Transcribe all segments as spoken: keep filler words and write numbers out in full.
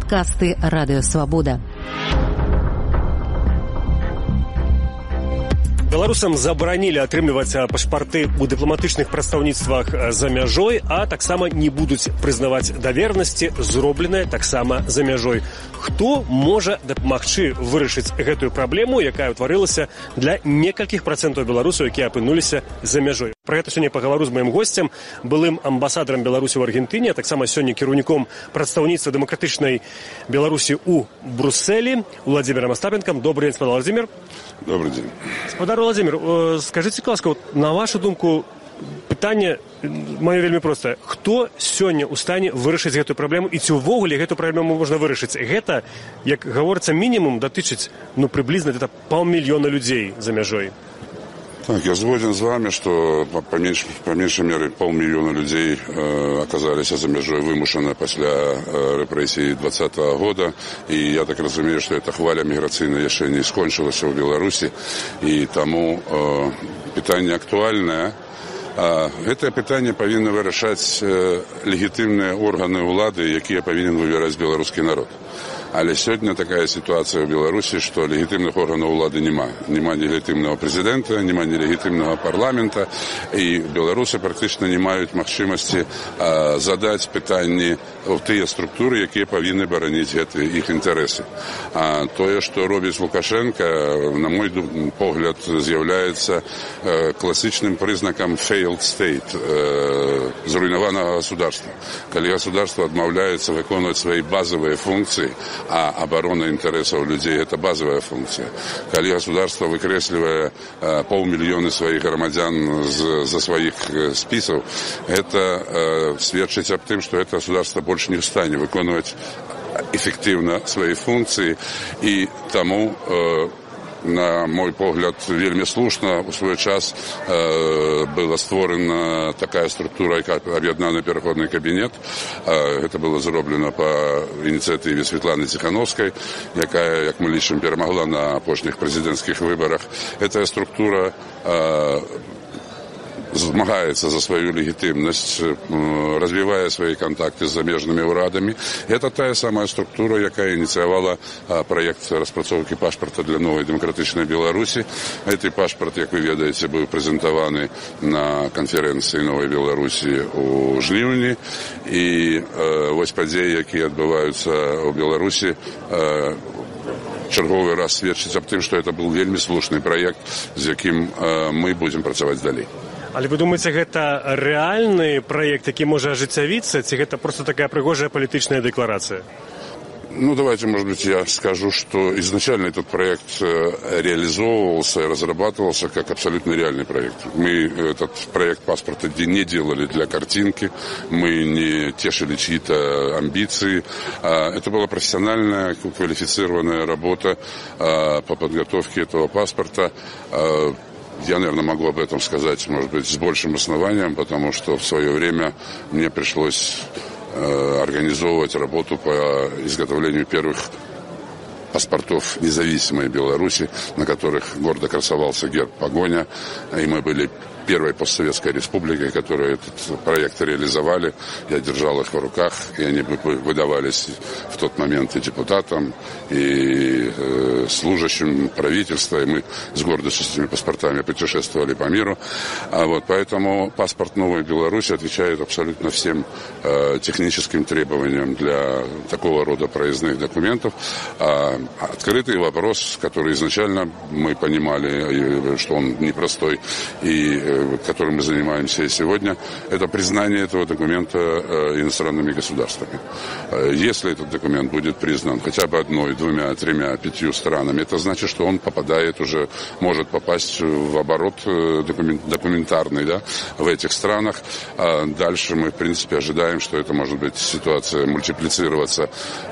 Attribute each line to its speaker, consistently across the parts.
Speaker 1: Падкасты Радыё Свабода.
Speaker 2: Беларусам забаранілі атрымліваць пашпарты ў дыпламатычных прадстаўніцтвах за мяжой, а таксама не будуць прызнаваць давернасці, зробленыя таксама за мяжой. Хто можа дапамагчы вырашыць гэтую праблему, якая ўтварылася для некалькіх працэнтаў беларусаў, якія апынуліся за мяжой? Пра гэта сёння пагавару з маім госцем, былым амбасадарам Беларусі ў Аргентыне, а таксама сёння кіраўніком прадстаўніцтва дэмакратычнай Беларусі ў Брусэлі, Владимиром Остапенком. Добрый день, господин Владимир.
Speaker 3: Добрый день.
Speaker 2: Господар Владимир, скажите, ласка, на вашу думку, пытанне маё вельмі простае. Хто сёння ў стане вырашыць гэтую праблему і ці ўвогуле гэту праблему можна вырашыць? Гэта, як гаворыцца, мінімум датычыць, ну, прыблізна гэта паўмільёна людзей за мяжой.
Speaker 3: Так, я згоден с вами, что по меньшей, по меньшей мере полмиллиона людей э, оказались за межой вымушенно после э, репрессий двадцатого года. И я так разумею, что эта хваля миграционной еще не скончилась в Беларуси. И тому э, питание актуальное. А это питание повинны вырашать э, легитимные органы влады, которые повинен выбирать белорусский народ. Але сёння такая ситуация в Беларуси, что легитимных органов улады нема. Нема нелегитимного президента, нема нелегитимного парламента. И белорусы практически не имеют возможности а, задать питание в те структуры, которые повинны боронить эти, их интересы. А то, что робит Лукашенко, на мой погляд, является э, классичным признаком failed state, э, зруйнованного государства. Когда государство отмовляется выполнять свои базовые функции, а оборона интересов людей – это базовая функция. Когда государство, выкресливая э, полмиллиона своих громадян за, за своих э, списов, это э, свидетельствует об том, что это государство больше не в состоянии выполнять эффективно свои функции, и тому э, на мой погляд, вельми слушно у свой час э, была створена такая структура, как Об'єднаний переходний кабінет. Э, это было зроблено по инициативе Светланы Тихановской, якая, як мы лічым, перемогла на апошніх президентских выборах. Эта структура э, змагається за свою легітимність, розвиває свої контакти з заміжними урадами. Это та самая структура, яка ініціювала проєкт розпрацовки паспорта для нової демократичної Білорусі. Цей паспорт, як ви ведаєте, був презентований на конференції Нової Білорусі у жнивні. І ось події, які відбуваються у Білорусі, черговий раз свідчить об тим, що це був вельми слушний проєкт, з яким ми будемо працювати далі.
Speaker 2: Але вы думаете, гэта рэальны праект, які можа ажыццявіцца, ці гэта просто такая прыгожая палітычная дэкларация?
Speaker 3: Ну, давайте, может быть, я скажу, что изначально этот проект реализовывался и разрабатывался как абсолютно реальный проект. Мы этот проект паспорта не делали для картинки, мы не тешили чьи-то амбиции. Это была профессиональная, квалифицированная работа по подготовке этого паспорта. Я, наверное, могу об этом сказать, может быть, с большим основанием, потому что в свое время мне пришлось э, организовывать работу по изготовлению первых паспортов независимой Беларуси, на которых гордо красовался герб «Погоня», и мы были первой постсоветской республикой, которые этот проект реализовали. Я держал их в руках, и они выдавались в тот момент и депутатам, и э, служащим правительства, и мы с гордостью с этими паспортами путешествовали по миру. А вот поэтому паспорт Новой Беларуси отвечает абсолютно всем э, техническим требованиям для такого рода проездных документов. А открытый вопрос, который изначально мы понимали, что он непростой, и которым мы занимаемся и сегодня, это признание этого документа иностранными государствами. Если этот документ будет признан хотя бы одной, двумя, тремя, пятью странами, это значит, что он попадает уже, может попасть в оборот документарный, да, в этих странах. А дальше мы, в принципе, ожидаем, что это может быть ситуация мультиплицироваться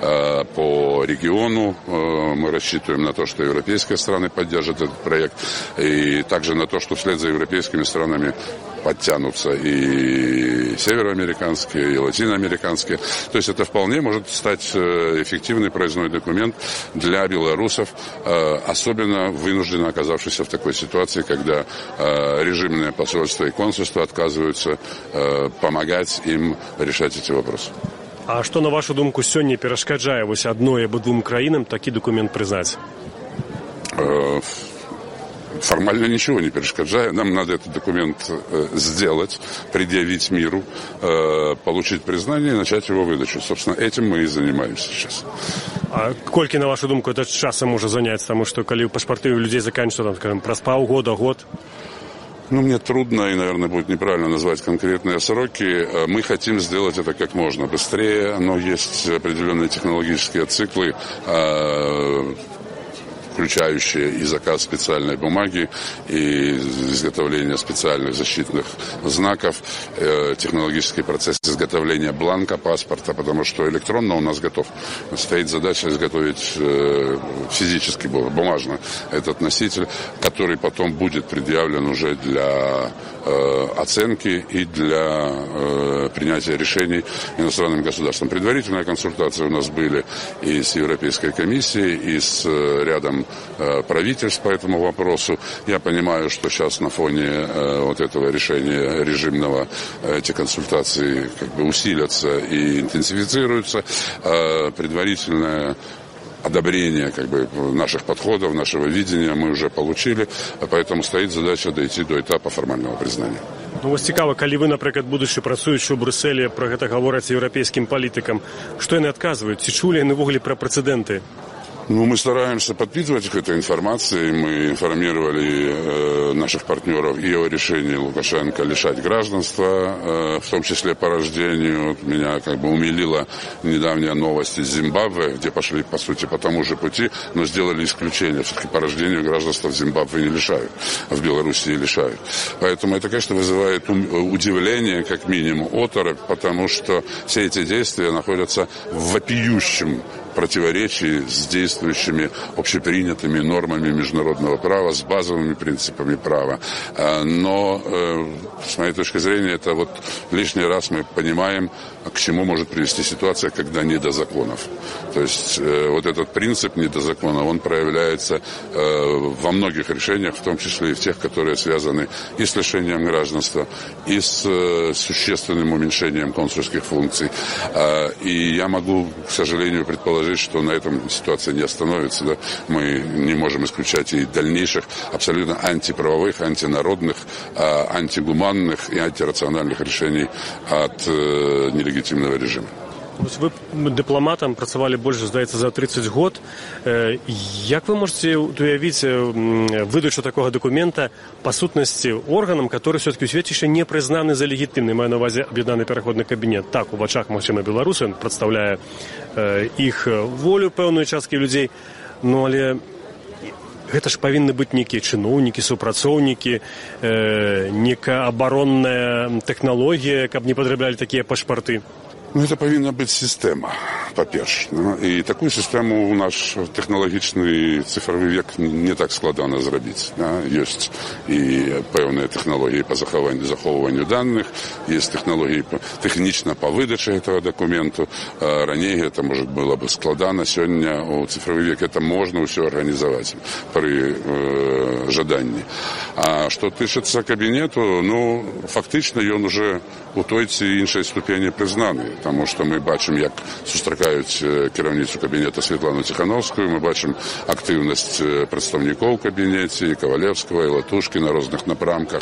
Speaker 3: по региону. Мы рассчитываем на то, что европейские страны поддержат этот проект, и также на то, что вслед за европейскими странами странами подтянутся и североамериканские, и латиноамериканские. То есть это вполне может стать эффективный проездной документ для белорусов, особенно вынужденно оказавшихся в такой ситуации, когда режимные посольства и консульства отказываются помогать им решать эти вопросы.
Speaker 2: А што, на вашу думку, сёння перашкаджае вось адной або двум краінам такі документ прызнаць?
Speaker 3: Формально ничего не перешкоджает. Нам надо этот документ сделать, предъявить миру, получить признание и начать его выдачу. Собственно, этим мы и занимаемся сейчас.
Speaker 2: А колькі, на вашу думку, это часом может занять? Потому что, когда паспорты у людей заканчиваются, там, скажем, праз полгода, год?
Speaker 3: Ну, мне трудно и, наверное, будет неправильно назвать конкретные сроки. Мы хотим сделать это как можно быстрее, но есть определенные технологические циклы, включающие и заказ специальной бумаги, и изготовление специальных защитных знаков, э, технологический процесс изготовления бланка паспорта, потому что электронно у нас готов. Стоит задача изготовить э, физически, бумажно этот носитель, который потом будет предъявлен уже для э, оценки и для э, принятия решений иностранным государством. Предварительные консультации у нас были и с Европейской комиссией, и с э, рядом правительств по этому вопросу. Я понимаю, что сейчас на фоне э, вот этого решения режимного эти консультации как бы усилятся и интенсифицируются. Э, предварительное одобрение как бы наших подходов, нашего видения мы уже получили, поэтому стоит задача дойти до этапа формального признания.
Speaker 2: Ну, вось цікава, калі вы, напрыклад, будучы працуючы ў Брюсселі, пра гэта гавораць еўрапейскім палітыкам, што яны адказваюць? Ці чулі яны ўвогуле пра прэцэдэнты?
Speaker 3: Ну, мы стараемся подпитывать их этой информацией. Мы информировали э, наших партнеров и о решении Лукашенко лишать гражданства, э, в том числе по рождению. Вот меня как бы умилила недавняя новость из Зимбабве, где пошли, по сути, по тому же пути, но сделали исключение. Все-таки по рождению гражданства в Зимбабве не лишают, а в Белоруссии лишают. Поэтому это, конечно, вызывает удивление, как минимум, оторопь, потому что все эти действия находятся в вопиющем противоречии с действующими общепринятыми нормами международного права, с базовыми принципами права. Но, с моей точки зрения, это вот лишний раз мы понимаем, к чему может привести ситуация, когда не до законов. То есть вот этот принцип не до закона, он проявляется во многих решениях, в том числе и в тех, которые связаны и с лишением гражданства, и с существенным уменьшением консульских функций. И я могу, к сожалению, предположить, что на этом ситуация не остановится. Да? Мы не можем исключать и дальнейших абсолютно антиправовых, антинародных, антигуманных и антирациональных решений от нелегитимного режима.
Speaker 2: Вы дыпламатам працавалі больш, здаецца, за тридцать год. Як вы можете уявіць выдачу такого документа по сутнасці органам, которые все-таки ў свеце яшчэ не прызнаны за легітымны, маю на увазе аб'яднаны пераходны кабінет? Так, у вачах, магчыма, беларусы, ён прадстаўляе іх волю пэўную часткі людзей, но але гэта ж павінны быць нейкія чыноўнікі, супрацоўнікі, некая абаронная тэхналогія, каб не падраблялі такія пашпарты.
Speaker 3: Ну, это повинна быть система, по-перше. И такую систему у наш технологичный цифровый век не так складано зробить. Да? Есть и певные технологии по захованию, заховыванию данных, есть технологии по, технично по выдаче этого документа. А ранее это, может, было бы складано. Сегодня у цифровый век это можно все организовать при э, жадании. А что тычется кабинету, ну, фактично он уже у той ці іншої ступені признаний. Тому що ми бачимо, як зустрічають керівницю кабінету Світлану Тихановську, ми бачимо активність представників в кабінеті, і Ковалевського, і Латушки на різних напрямках.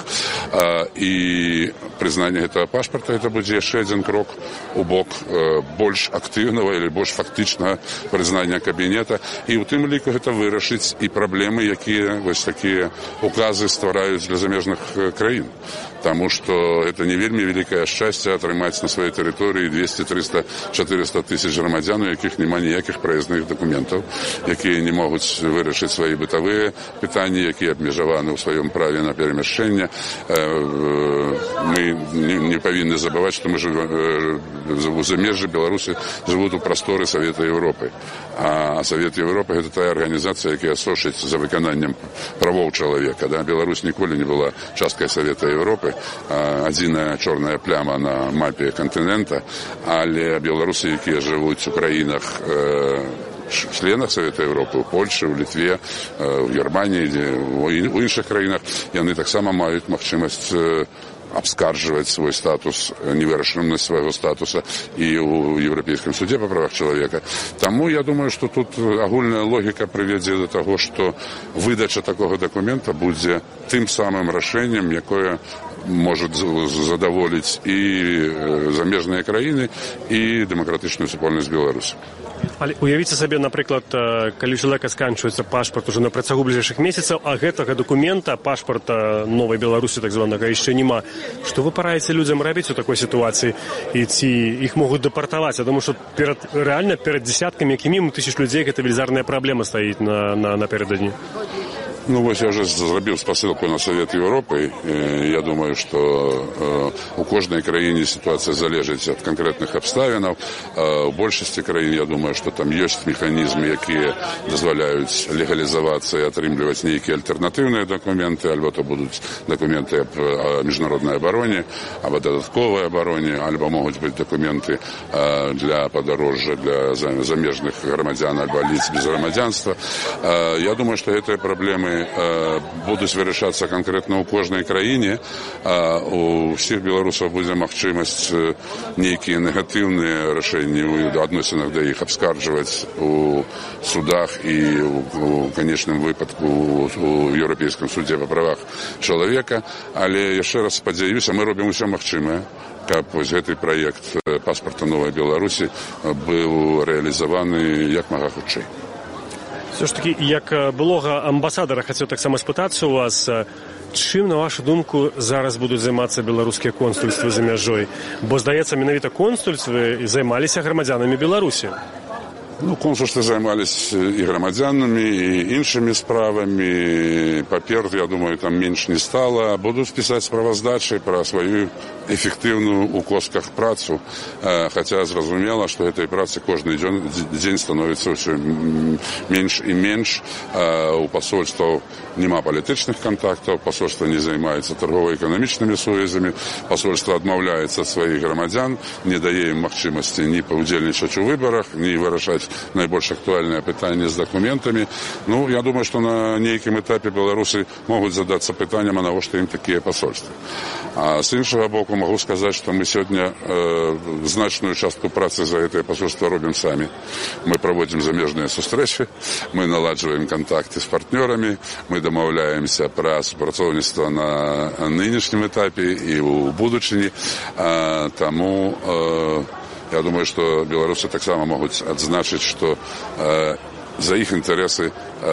Speaker 3: І признання цього паспорта, це буде ще один крок у бок більш активного або більш фактичного признання кабінету. І у тим ліку це вирішить і проблеми, які ось такі укази створюють для заміжних країн. Тому що це не вельми велике щастя отримати на своїй території двісті, триста, чотириста тисяч громадян, у яких немає ніяких проїзних документів, які не можуть вирішити свої битові питання, які обмежовані у своєму праві на переміщення. Ми не повинні забувати, що ми живемо у заміжжі Білорусі, живуть у просторі Совєту Європи. А Совет Європи – це та організація, яка сошить за виконанням правов чоловіка. Да? Білорусь ніколи не була часткою Совєту Європи, одна чорна пляма на мапі континента, але білоруси, які живуть в країнах членах Совета Европы, у Польши, у Литве, у Германии, у іншых краінах, яны таксама маюць магчымасць абскарджваць свой статус, невырашэнасць свайго статуса і ў Еўрапейскім суде па правах чалавека. Таму я думаю, што тут агульная логіка прывядзе да таго, што выдача такога дакумента будзе тым самым рашэннем, якое может задоволить і замежныя краіны, і дэмакратычную супольнасць Беларусі.
Speaker 2: Але уявіце сабе, напрыклад, калі чалавека сканчваецца пашпарт уже на працягу бліжэйшых месяцаў, а гэтага дакумента, пашпарта новай Беларусі, так званага, яшчэ няма. Што вы параіце людзям рабіць у такой сітуацыі? І ці іх могуць дэпартаваць? Я думаю, што перад, рэальна перад десяткамі, як і мінімум тысяч людзей, гэта велізарная праблема стаіць на, на, наперададні.
Speaker 3: Ну, вот я уже зрабіў спасылку на Совет Европы. Я думаю, что у кожнай краіны ситуация залежыць от конкретных обставинаў. У большасці краін, я думаю, что там есть механизмы, якія дазваляюць легалізавацца и атрымліваць нейкія альтернативные документы, альбо то будут документы об международной обороне, об додатковой обороне, альбо могут быть документы для подорожжа, для замежных громадян, альбо лиц без громадянства. Я думаю, что этой проблемы будуць вырашацца канкрэтна ў кожнай краіне, а у ўсіх беларусаў будзе магчымасць нейкія негатыўныя рашэнні ў адносінах да іх абскарджваць у судах і у канечным выпадку у Еўрапейскім судзе па правах чалавека. Але яшчэ раз спадзяюся, мы робім усё магчымае, каб вось гэты праект паспарта новай Беларусі быў рэалізаваны як мага хутчэй.
Speaker 2: Все ж таки, як былога амбасадара, хацеў таксама спытацца у вас, чым, на вашу думку, зараз будуць займацца беларускія консульствы за мяжой? Бо, здаецца, менавіта консульствы займаліся грамадзянамі Беларусі.
Speaker 3: Ну, консульствы займались и громадянами, и іншими справами. Папер, я думаю, там меньше не стало. Будут писать справоздачи про свою эффективную у косках працу. Хотя зразумела, что этой працы каждый день, день становится все меньше и меньше. У посольства нема політичных контактов, посольство не займается торгово-экономичными сувязями, посольство отмовляется от своих громадян, не дае им махчимости ни поудзельнічаць у выборах, ни вырашаць найбольш актуальнае пытанне з документами. Ну, я думаю, что на нейкім этапе беларусы могут задаться пытаннем, а навошта им такие посольства. А с іншага боку могу сказать, что мы сегодня э, значную частку працы за это посольство робим сами. Мы проводим замежные сустрэчы, мы наладживаем контакты с партнерами, мы домаўляемся про супрацоўніцтва на нынешнем этапе и у будучыні. А, тому э, я думаю, что беларусы таксама могут отзначить, что э, за их интересы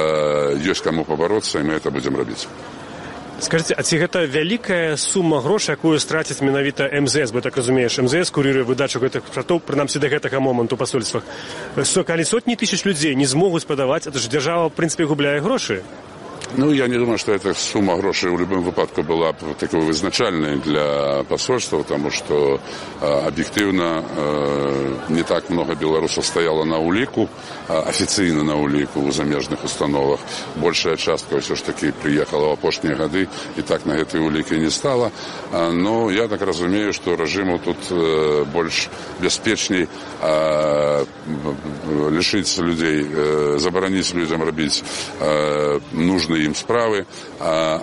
Speaker 3: э, есть кому побороться, и мы это будем робить.
Speaker 2: Скажите, а ці гэта вялікая сума грошай, якую страціць менавіта эм зэ эс, бо так разумееш, эм зэ эс курыруе выдачу гэтых паспартоў, прынамсі да гэтага моманту ў пасольствах. Калі сотні тысяч людзей не змогуць падаваць, это ж дзяржава, в прынцыпе, губляе грошы.
Speaker 3: Ну, я не думаю, что эта сумма грошей в любом выпадку была такой вызначальной для посольства, потому что э, объективно э, не так много белорусов стояло на улику, э, официально на улику в замежных установах. Большая частка все ж таки приехала в опошние годы и так на этой улике не стала. Э, но я так разумею, что режиму тут э, больше беспечней э, лишить людей, э, заборонить людям робить э, нужные им справы, а,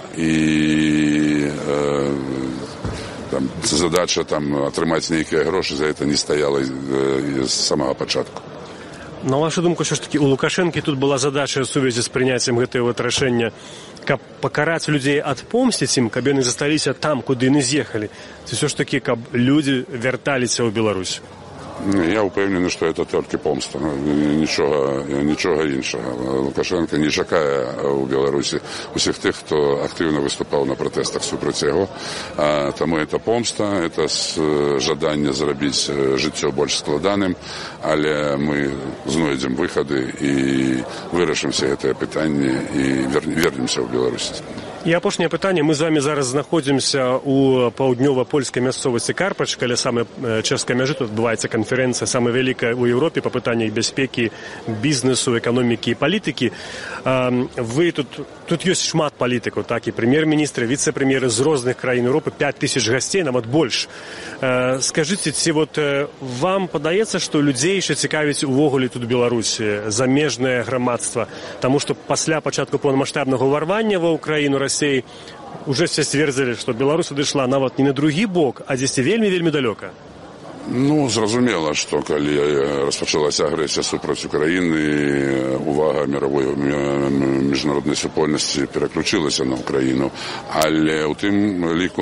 Speaker 3: і э, там, задача там, атрымаць нейкія грошы за это не стаяла э, з самого пачатку.
Speaker 2: На вашу думку, що ж таки, у Лукашэнкі тут была задача в сувязі з прыняццем гэтага вот рашэння, каб пакараць людзей, адпомсціць ім, каб яны засталіся там, куды яны з'ехалі, ці ўсё ж таки, каб людзі вярталіся ў Беларусь?
Speaker 3: Я упевнений, що це тільки помста, нічого, нічого іншого. Лукашенко не чекає у Білорусі усіх тих, хто активно виступав на протестах супроти його. Тому це помста, це жадання зробити життя більш складаним, але ми знайдемо виходи і вирішимо все це питання і повернемося в Білорусь.
Speaker 2: І апошняе пытанне. Мы з вами зараз знаходзімся у паўднёва-польскай мясцовасці Карпач, каля самай чэшскай мяжы. Тут адбываецца канферэнцыя самая вялікая ў Еўропе па пытаннях бяспекі, бізнесу, эканомікі і палітыкі. Вы тут тут ёсць шмат палітыкаў, так, і прэм'ер-міністры, віцэ-прэм'еры з розных краін Еўропы, пяць тысяч гасцей, нават больш. Скажыце, ці вот вам падаецца, што людзей яшчэ цікавіць увогуле тут Беларусі, замежнае грамадства, таму што пасля пачатку поўнамаштабнага ўварвання ва ўкраіну Расіі уже все сцвердзілі, што Беларусь адышла нават не на другі бок, а дзесьці вельмі-вельмі далёка.
Speaker 3: Ну, зразумела, што калі распачалася агрэсія супраць Украіны, увага мировой міжнароднай супольнасці пераключылася на Украіну, але ў тым ліку,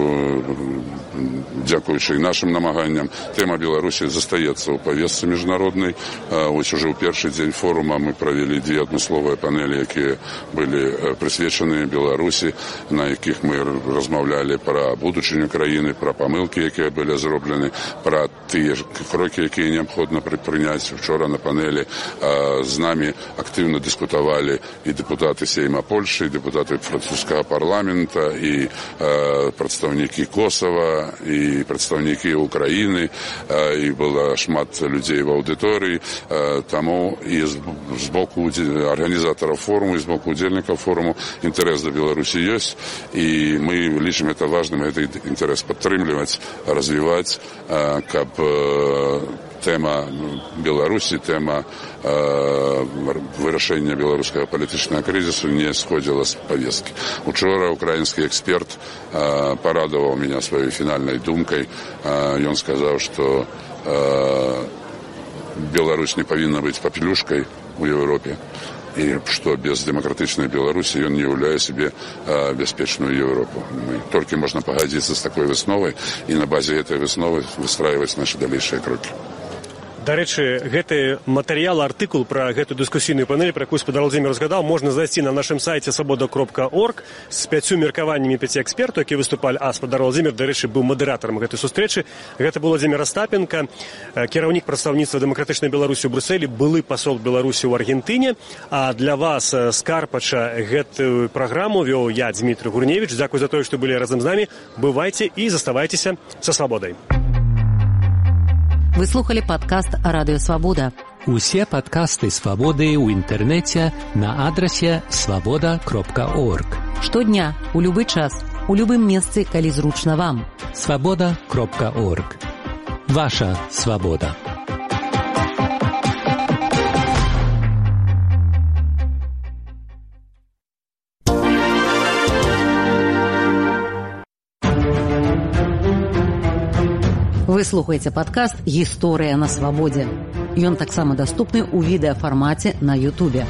Speaker 3: дзякуючы нашым намаганням, тэма Беларусі застаецца ў павестцы міжнароднай. Вось уже ў першы дзень форума мы правялі дзве адмысловыя панелі, якія былі прысвечаны Беларусі, на якіх мы размаўлялі пра будучыню краіны, пра памылкі, якія былі зроблены, пра тыя крокі, якія неабходна прадпрыняць. Вчора на панелі а, з намі актыўна дыскутавалі і дэпутаты Сейма Польшы, і дэпутаты французскага парламента, і а, прадстаўнікі Косова, і прадстаўнікі Украіны, а, і было шмат людзей в аўдыторыі. А, таму і з, з боку арганізатараў форуму, і з боку удзельнікаў форуму інтарэс да Беларусі ёсць, і мы лічым это важным, гэты інтарэс падтрымліваць, развіваць, а, каб э, тэма Беларусі, тэма э, вырашэння беларускага палітычнага крызісу не сходзіла з павесткі. Учора украінскі эксперт э, парадаваў мяне сваёй фінальнай думкай. Э, ён сказаў, што э, Беларусь не павінна быць папелюшкай у Еўропе, і што без дэмакратычнай Беларусі ён не ўяўляе сабе а, бяспечную Еўропу. Мы, толькі можна пагадзіцца з такой высновай і на базе гэтай высновы выстрайваць нашы далейшыя крокі.
Speaker 2: Дарэчы, гэты матэрыял, артыкул пра гэту дыскусійную панель, пра якую спадар Владзімір разгадаў, можна знайсці на нашым сайце свабода кропка орг з пяццю меркаваннямі пяці экспертаў, якія выступалі. А спадар Владзімір, дарэчы, быў мадэратарам гэтай сустрэчы. Гэта быў Владзімір Астапенка, кіраўнік прадстаўніцтва дэмакратычнай Беларусі ў Брюсселі, былы пасол Беларусі ў Аргентыне. А для вас з Карпача гэтую праграму вёў я, Дмітрый Гурневіч. Дзякуй за тое, што былі разам з намі. Бывайце і заставайцеся са свабодай.
Speaker 1: Вы слухали падкаст «Радыё Свабода».
Speaker 4: Усе падкасты «Свабоды» ў інтэрнэце на адрасе свабода кропка орг.
Speaker 1: Штодня, у любы час, у любым месцы, калі зручна вам.
Speaker 4: свабода кропка орг. Ваша свабода.
Speaker 1: Вы слухаеце падкаст «Гісторыя на свабодзе». Ён таксама даступны ў відэафармаце на Ютубе.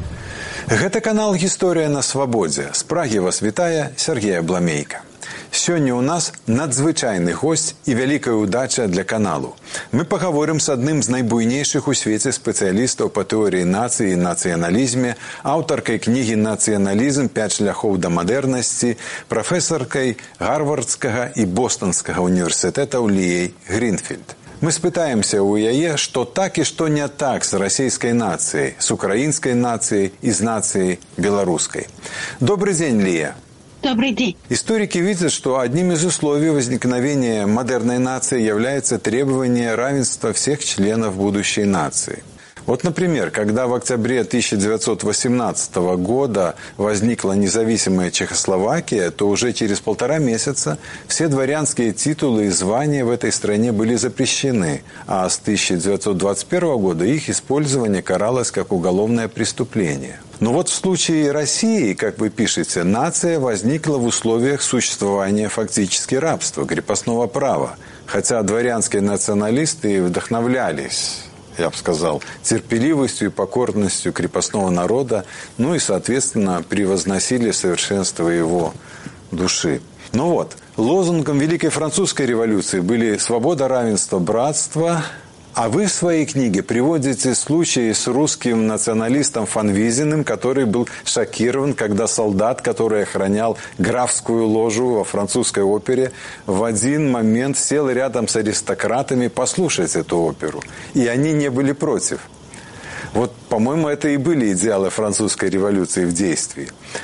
Speaker 5: Гэта канал «Гісторыя на свабодзе». З Прагі вас вітае Сергей Абламейка. Сёння ў нас надзвычайны госць і вялікая ўдача для каналу. Мы пагаворым з адным з найбуйнейшых у свеце спецыялістаў па тэорыі нацыі і нацыяналізме, аўтаркай кнігі «Нацыяналізм. Пяць шляхоў да мадэрнасці», прафесаркай Гарвардскага і Бостанскага універсітэтаў Ліяй Грінфільд. Мы спытаемся ў яе, што так і што не так з расійскай нацыяй, з украінскай нацыяй і з нацыяй беларускай. Добрый дзень, Лия.
Speaker 6: Добрый день.
Speaker 5: Историки видят, что одним из условий возникновения модерной нации является требование равенства всех членов будущей нации. Вот, например, когда в октябре тысяча девятьсот восемнадцатого года возникла независимая Чехословакия, то уже через полтора месяца все дворянские титулы и звания в этой стране были запрещены, а с тысяча девятьсот двадцать первого года их использование каралось как уголовное преступление. Но вот в случае России, как вы пишете, нация возникла в условиях существования фактически рабства, крепостного права, хотя дворянские националисты вдохновлялись, я бы сказал, терпеливостью и покорностью крепостного народа, ну и, соответственно, превозносили совершенство его души. Ну вот, лозунгом Великой Французской революции были свобода, равенство, братство. А вы в своей книге приводите случай с русским националистом Фанвизиным, который был шокирован, когда солдат, который охранял графскую ложу во французской опере, в один момент сел рядом с аристократами послушать эту оперу. И они не были против. Вот, по-моему, это и были идеалы французской революции в действии.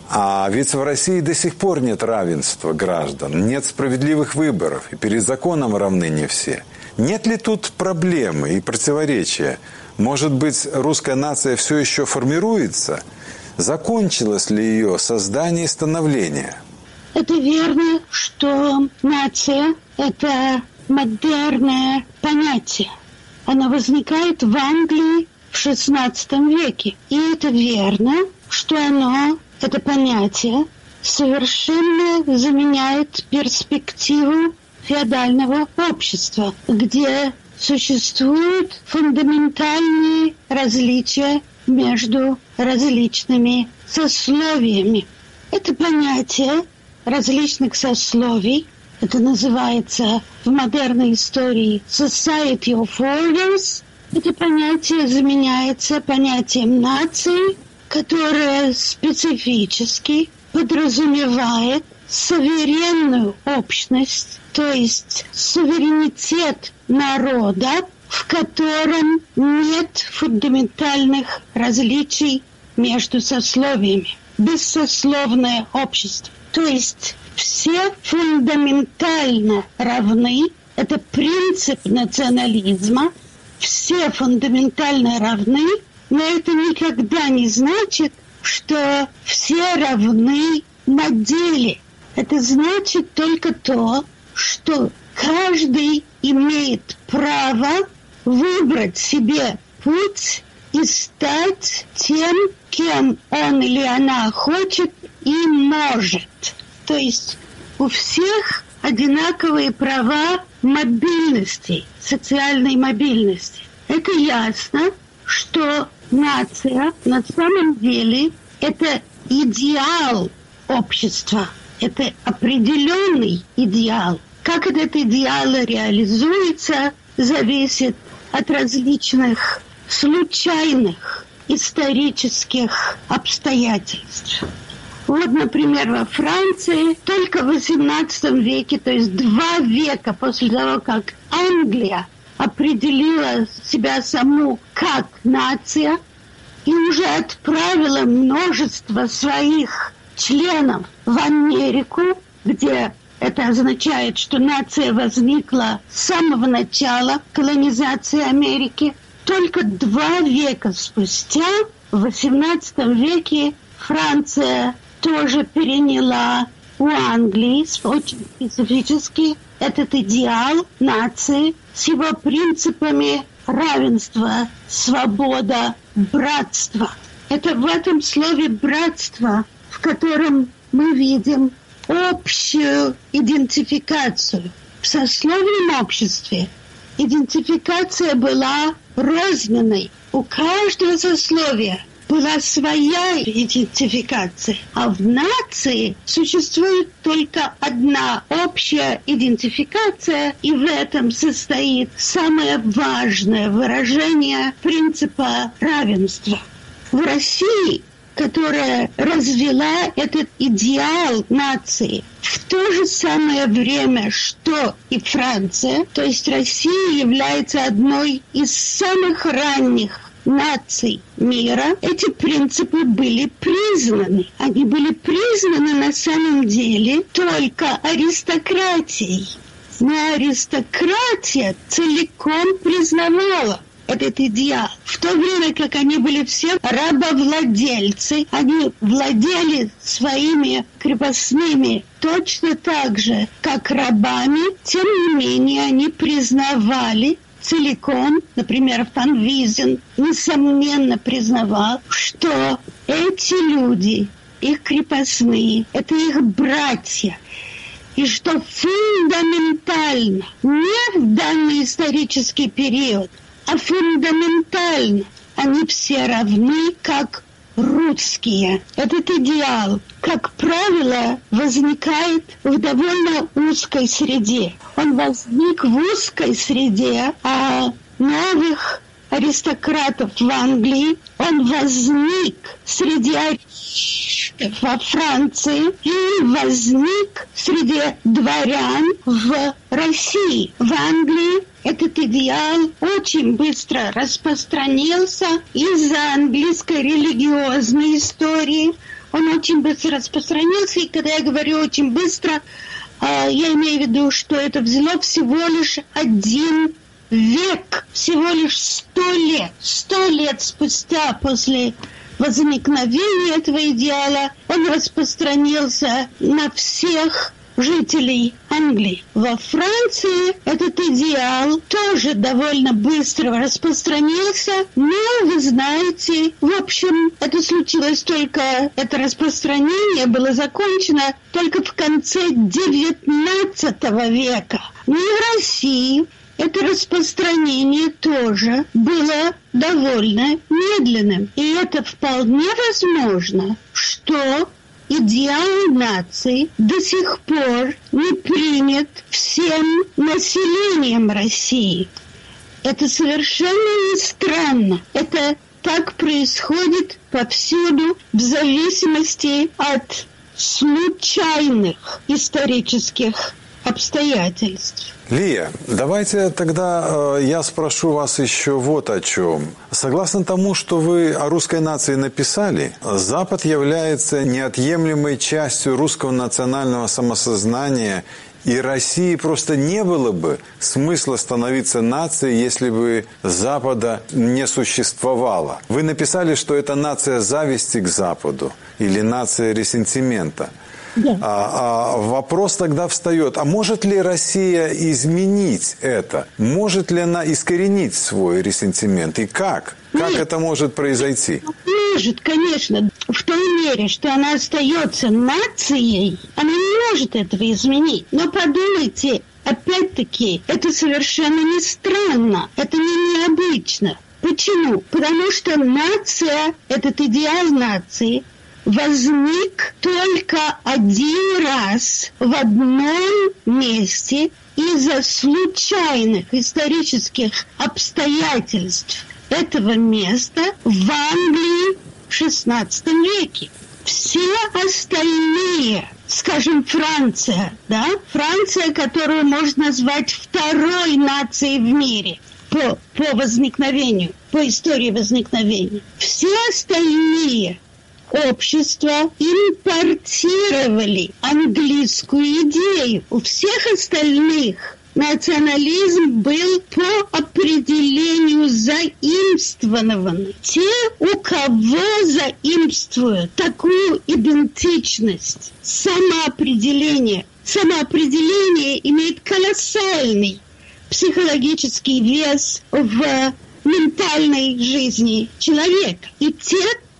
Speaker 5: А ведь в России до сих пор нет равенства граждан, нет справедливых выборов, и перед законом равны не все. Нет ли тут проблемы и противоречия? Может быть, русская нация все еще формируется? Закончилось ли ее создание и становление?
Speaker 6: Это верно, что нация – это модерное понятие. Оно возникает в Англии в шестнадцатом веке. И это верно, что оно, это понятие, совершенно заменяет перспективу феодального общества, где существуют фундаментальные различия между различными сословиями. Это понятие различных сословий, это называется в модерной истории Society of Orders. Это понятие заменяется понятием нации, которое специфически подразумевает суверенную общность, то есть суверенитет народа, в котором нет фундаментальных различий между сословиями. Бессословное общество. То есть все фундаментально равны. Это принцип национализма. Все фундаментально равны, но это никогда не значит, что все равны на деле. Это значит только то, что каждый имеет право выбрать себе путь и стать тем, кем он или она хочет и может. То есть у всех одинаковые права мобильности, социальной мобильности. Это ясно, что нация на самом деле это идеал общества, это определенный идеал. Как этот идеал реализуется, зависит от различных случайных исторических обстоятельств. Вот, например, во Франции только в восемнадцатом веке, то есть два века после того, как Англия определила себя саму как нация и уже отправила множество своих членов в Америку, где это означает, что нация возникла с самого начала колонизации Америки. Только два века спустя, в восемнадцатом веке, Франция тоже переняла у Англии очень специфически этот идеал нации с его принципами равенства, свобода, братства. Это в этом слове «братство», в котором мы видим общую идентификацию. В сословном обществе идентификация была розненной. У каждого сословия была своя идентификация, а в нации существует только одна общая идентификация, и в этом состоит самое важное выражение принципа равенства. В России, которая развела этот идеал нации, в то же самое время, что и Франция, то есть Россия является одной из самых ранних наций мира, эти принципы были признаны. Они были признаны на самом деле только аристократией. Но аристократия целиком признавала этот идеал. В то время как они были все рабовладельцы, они владели своими крепостными точно так же, как рабами, тем не менее они признавали целиком, например, Фан Визен, несомненно признавал, что эти люди, их крепостные, это их братья, и что фундаментально, не в данный исторический период, а фундаментально они все равны, как русские. Этот идеал, как правило, возникает в довольно узкой среде. Он возник в узкой среде, а новых аристократов в Англии, он возник среди аристократов во Франции и возник среди дворян в России. В Англии этот идеал очень быстро распространился из-за английской религиозной истории. он очень быстро распространился, и когда я говорю очень быстро, я имею в виду, что это взяло всего лишь один век, всего лишь сто лет. Сто лет спустя после возникновения этого идеала он распространился на всех жителей Англии. Во Франции этот идеал тоже довольно быстро распространился, но, вы знаете, в общем, это случилось только, это распространение было закончено только в конце девятнадцатого века. Но и в России это распространение тоже было довольно медленным. И это вполне возможно, что идеал нации до сих пор не принят всем населением России. Это совершенно не странно. Это так происходит повсюду в зависимости от случайных исторических обстоятельств.
Speaker 5: Лия, давайте тогда э, я спрошу вас еще вот о чем. Согласно тому, что вы о русской нации написали, Запад является неотъемлемой частью русского национального самосознания, и России просто не было бы смысла становиться нацией, если бы Запада не существовало. Вы написали, что это нация зависти к Западу или нация ресентимента. Да. А, а вопрос тогда встает, а может ли Россия изменить это? Может ли она искоренить свой ресентимент? И как? Как Нет. это может произойти?
Speaker 6: Может, конечно. В той мере, что она остается нацией, она не может этого изменить. Но подумайте, опять-таки, это совершенно не странно, это не необычно. Почему? Потому что нация, этот идеал нации, возник только один раз в одном месте из-за случайных исторических обстоятельств этого места в Англии в шестнадцатом веке. Все остальные, скажем, Франция, да, Франция, которую можно назвать второй нацией в мире по, по возникновению, по истории возникновения, все остальные общества импортировали английскую идею. У всех остальных национализм был по определению заимствованный. Те, у кого заимствуют такую идентичность, самоопределение, самоопределение имеет колоссальный психологический вес в ментальной жизни человека. И те,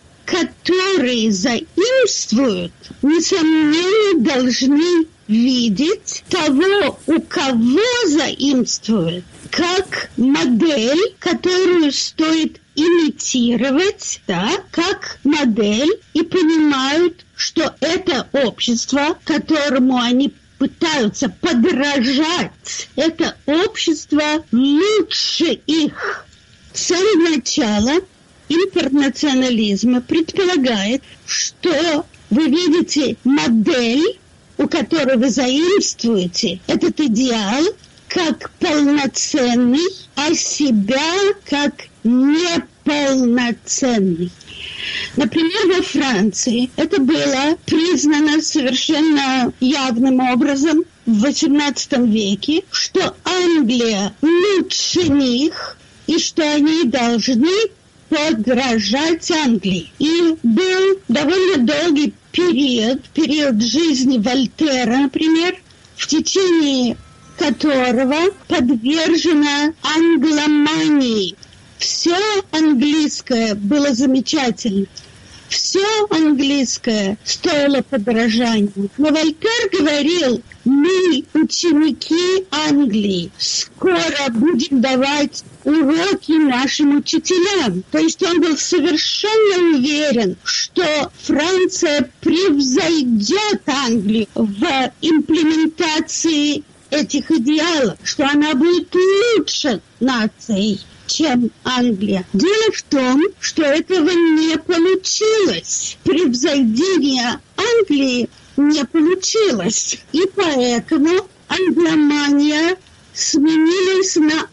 Speaker 6: которые заимствуют, несомненно, должны видеть того, у кого заимствуют, как модель, которую стоит имитировать, да, как модель, и понимают, что это общество, которому они пытаются подражать, это общество лучше их. С самого начала импорт национализма предполагает, что вы видите модель, у которой вы заимствуете этот идеал, как полноценный, а себя как неполноценный. Например, во Франции это было признано совершенно явным образом в восемнадцатом веке, что Англия лучше них и что они должны подражать Англии. И был довольно долгий период, период жизни Вольтера, например, в течение которого подвержена англомании. Все английское было замечательно. Все английское стоило подражания. Но Вольтер говорил, мы, ученики Англии, скоро будем давать уроки нашим учителям. То есть он был совершенно уверен, что Франция превзойдет Англию в имплементации этих идеалов, что она будет лучше нацией, чем Англия. Дело в том, что этого не получилось. Превзойдение Англии не получилось. И поэтому англомания сменилась на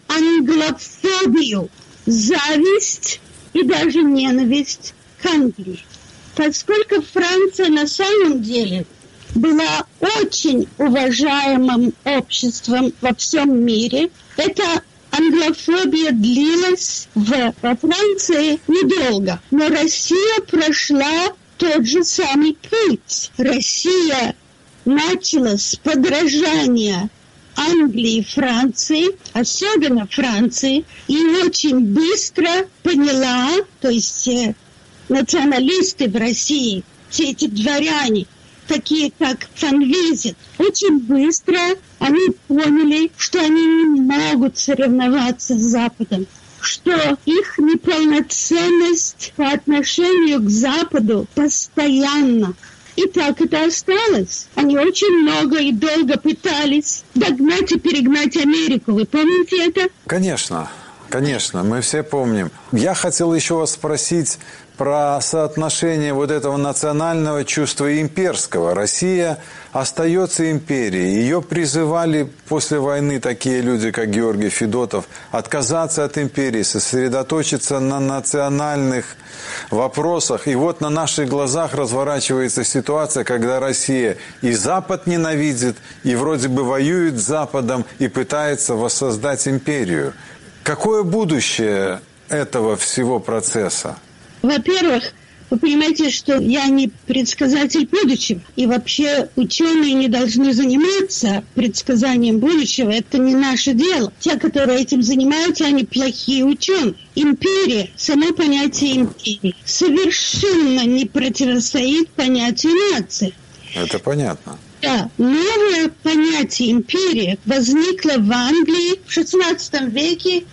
Speaker 6: англофобию, зависть и даже ненависть к Англии. Поскольку Франция на самом деле была очень уважаемым обществом во всем мире, эта англофобия длилась в, во Франции недолго. Но Россия прошла тот же самый путь. Россия начала с подражания Англии и Франции, особенно Франции, и очень быстро поняла, то есть э, националисты в России, все эти дворяне, такие как фон Визит, очень быстро они поняли, что они не могут соревноваться с Западом, что их неполноценность по отношению к Западу постоянна. И так это осталось. Они очень много и долго пытались догнать и перегнать Америку. Вы помните это?
Speaker 5: Конечно, конечно, мы все помним. Я хотел еще вас спросить про соотношение вот этого национального чувства и имперского. Россия остается империей. Ее призывали после войны такие люди, как Георгий Федотов, отказаться от империи, сосредоточиться на национальных вопросах. И вот на наших глазах разворачивается ситуация, когда Россия и Запад ненавидит, и вроде бы воюет с Западом, и пытается воссоздать империю. Какое будущее этого всего процесса?
Speaker 6: Во-первых, вы понимаете, что я не предсказатель будущего. И вообще ученые не должны заниматься предсказанием будущего. Это не наше дело. Те, которые этим занимаются, они плохие ученые. Империя, само понятие империи, совершенно не противостоит понятию нации.
Speaker 5: Это понятно.
Speaker 6: Да, новое понятие империя возникло в Англии в шестнадцатом веке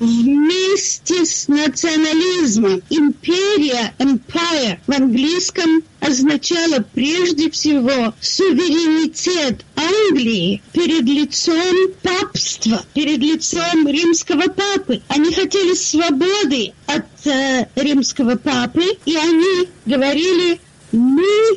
Speaker 6: вместе с национализмом. Империя, empire в английском означало прежде всего суверенитет Англии перед лицом папства, перед лицом римского папы. Они хотели свободы от э, римского папы, и они говорили: мы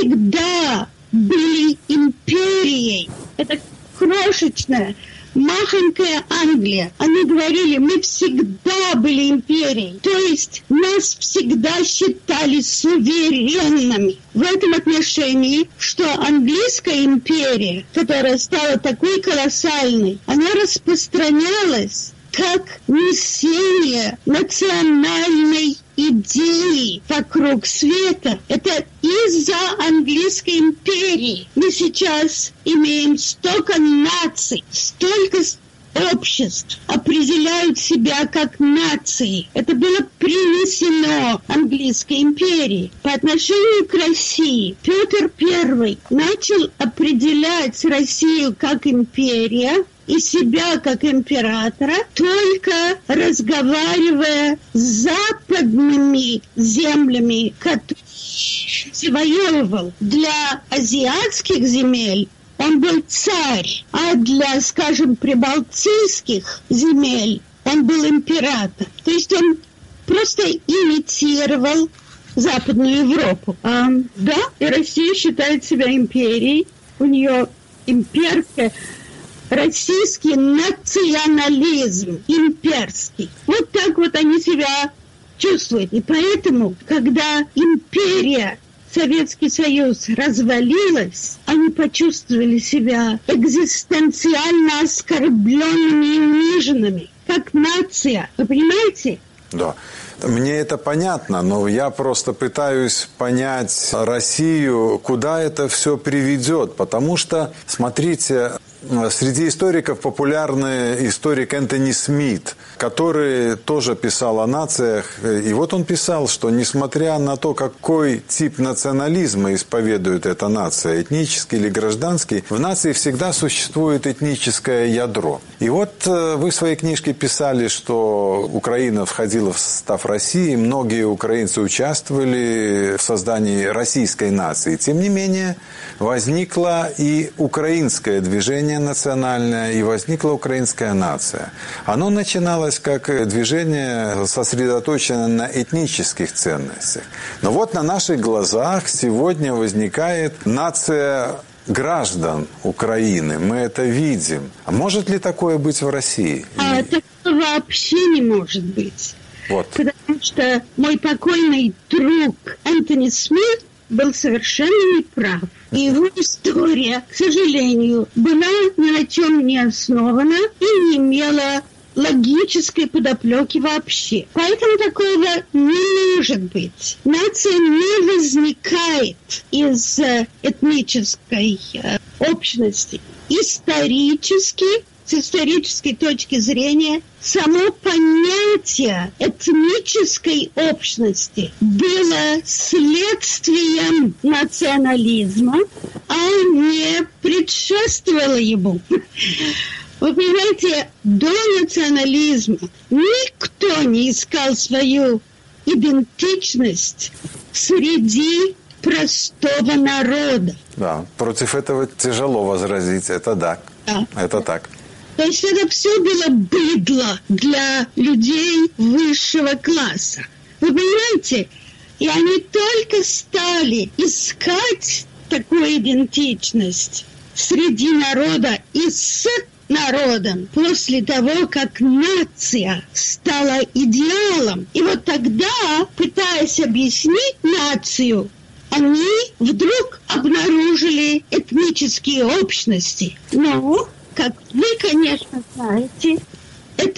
Speaker 6: всегда были империей. Это крошечная, махонькая Англия. Они говорили: мы всегда были империей. То есть нас всегда считали суверенными. В этом отношении, что английская империя, которая стала такой колоссальной, она распространялась как несение национальной идеи вокруг света. Это из-за английской империи. Мы сейчас имеем столько наций, столько обществ определяют себя как нации. Это было принесено английской империи. По отношению к России Петр Первый начал определять Россию как империя и себя как императора, только разговаривая с западными землями, которые завоевывал. Для азиатских земель он был царь, а для, скажем, прибалтийских земель он был император. То есть он просто имитировал Западную Европу. А, да, и Россия считает себя империей. У нее имперская... Российский национализм, имперский. Вот так вот они себя чувствуют. И поэтому, когда империя, Советский Союз развалилась, они почувствовали себя экзистенциально оскорбленными и униженными, как нация. Вы понимаете?
Speaker 5: Да. Мне это понятно, но я просто пытаюсь понять Россию, куда это все приведет. Потому что, смотрите, среди историков популярный историк Энтони Смит, который тоже писал о нациях. И вот он писал, что несмотря на то, какой тип национализма исповедует эта нация, этнический или гражданский, в нации всегда существует этническое ядро. И вот вы в своей книжке писали, что Украина входила в состав России, многие украинцы участвовали в создании российской нации. Тем не менее, возникло и украинское движение национальное, и возникла украинская нация. Оно начиналось как движение, сосредоточенное на этнических ценностях. Но вот на наших глазах сегодня возникает нация граждан Украины. Мы это видим. А может ли такое быть в России?
Speaker 6: А такого вообще не может быть.
Speaker 5: Вот.
Speaker 6: Потому что мой покойный друг Энтони Смит, был совершенно неправ. И его история, к сожалению, была ни на чем не основана и не имела логической подоплеки вообще. Поэтому такого не может быть. Нация не возникает из этнической общности. Исторически, с исторической точки зрения, само понятие этнической общности было следствием национализма, а не предшествовало ему. Вы понимаете, до национализма никто не искал свою идентичность среди простого народа.
Speaker 5: Да, против этого тяжело возразить, это да.
Speaker 6: Да.
Speaker 5: Это так.
Speaker 6: То есть это все было быдло для людей высшего класса. Вы понимаете? И они только стали искать такую идентичность среди народа и с народом после того, как нация стала идеалом. И вот тогда, пытаясь объяснить нацию, они вдруг обнаружили этнические общности. Но, как вы, конечно, знаете, это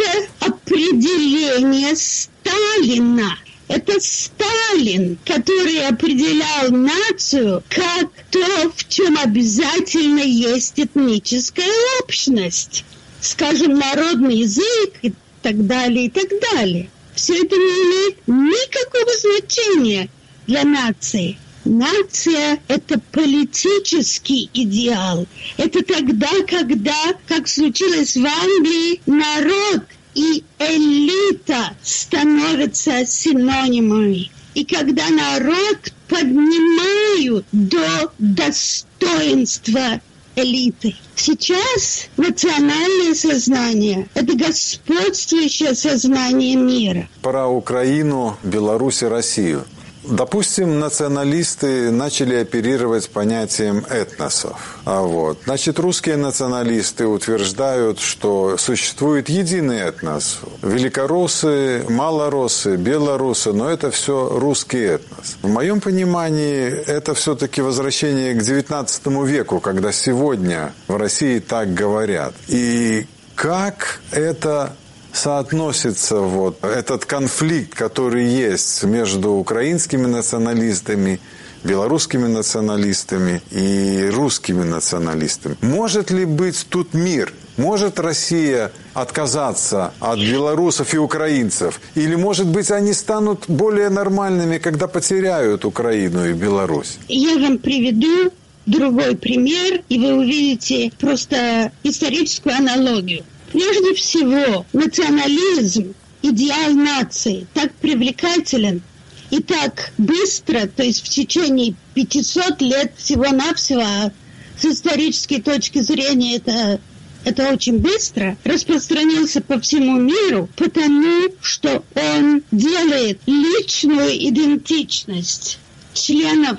Speaker 6: определение Сталина. Это Сталин, который определял нацию как то, в чем обязательно есть этническая общность. Скажем, народный язык и так далее, и так далее. Все это не имеет никакого значения для нации. Нация – это политический идеал. Это тогда, когда, как случилось в Англии, народ и элита становятся синонимами. И когда народ поднимают до достоинства элиты. Сейчас национальное сознание – это господствующее сознание мира.
Speaker 5: Про Украину, Беларусь и Россию. Допустим, националисты начали оперировать понятием этносов. А вот, значит, русские националисты утверждают, что существует единый этнос. Великороссы, малороссы, белорусы, но это все русский этнос. В моем понимании, это все-таки возвращение к девятнадцатому веку, когда сегодня в России так говорят. И как это соотносится вот этот конфликт, который есть между украинскими националистами, белорусскими националистами и русскими националистами. Может ли быть тут мир? Может Россия отказаться от белорусов и украинцев? Или, может быть, они станут более нормальными, когда потеряют Украину и Беларусь?
Speaker 6: Я вам приведу другой пример, и вы увидите просто историческую аналогию. Прежде всего, национализм, идеал нации, так привлекателен и так быстро, то есть в течение пятисот лет всего-навсего, а с исторической точки зрения это, это очень быстро, распространился по всему миру, потому что он делает личную идентичность членов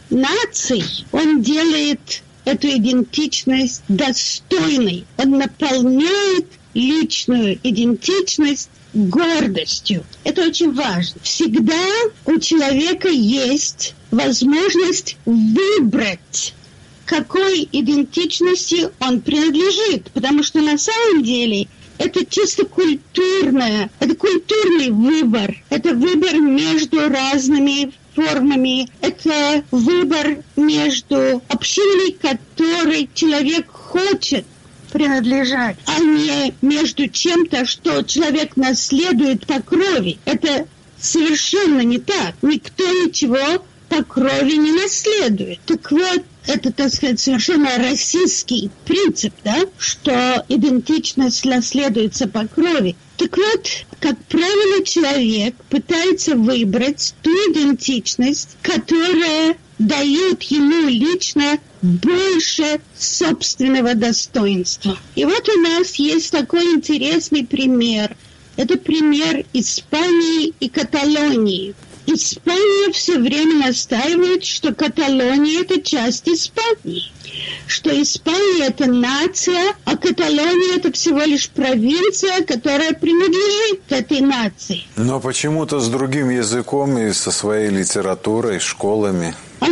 Speaker 6: наций, он делает эту идентичность достойной. Он наполняет личную идентичность гордостью. Это очень важно. Всегда у человека есть возможность выбрать, какой идентичности он принадлежит. Потому что на самом деле это чисто культурное, это культурный выбор. Это выбор между разными формами. Это выбор между общиной, которой человек хочет принадлежать, а не между чем-то, что человек наследует по крови. Это совершенно не так. Никто ничего по крови не наследует. Так вот, это, так сказать, совершенно российский принцип, да, что идентичность наследуется по крови. Так вот, как правило, человек пытается выбрать ту идентичность, которая дает ему лично больше собственного достоинства. И вот у нас есть такой интересный пример. Это пример Испании и Каталонии. Испания все время настаивает, что Каталония – это часть Испании, что Испания – это нация, а Каталония – это всего лишь провинция, которая принадлежит к этой нации.
Speaker 5: Но почему-то с другим языком и со своей литературой, школами.
Speaker 6: Они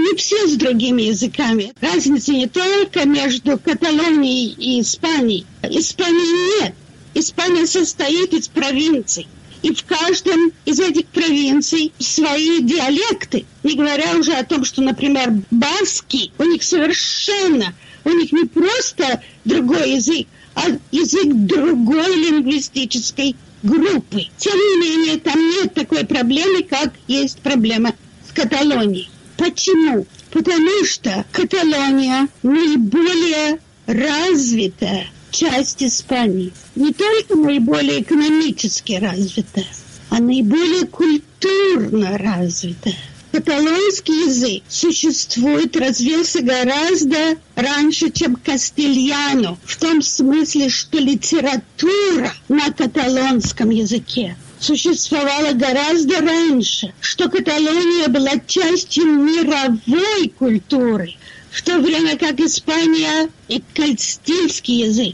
Speaker 6: не все с другими языками. Разница не только между Каталонией и Испанией. Испании нет. Испания состоит из провинций. И в каждом из этих провинций свои диалекты. Не говоря уже о том, что, например, баски, у них совершенно, у них не просто другой язык, а язык другой лингвистической группы. Тем не менее, там нет такой проблемы, как есть проблема с Каталонией. Почему? Потому что Каталония наиболее развитая часть Испании. Не только наиболее экономически развитая, а наиболее культурно развитая. Каталонский язык существует, развился гораздо раньше, чем кастильяно, в том смысле, что литература на каталонском языке существовала гораздо раньше, что Каталония была частью мировой культуры, в то время как Испания и кастильский язык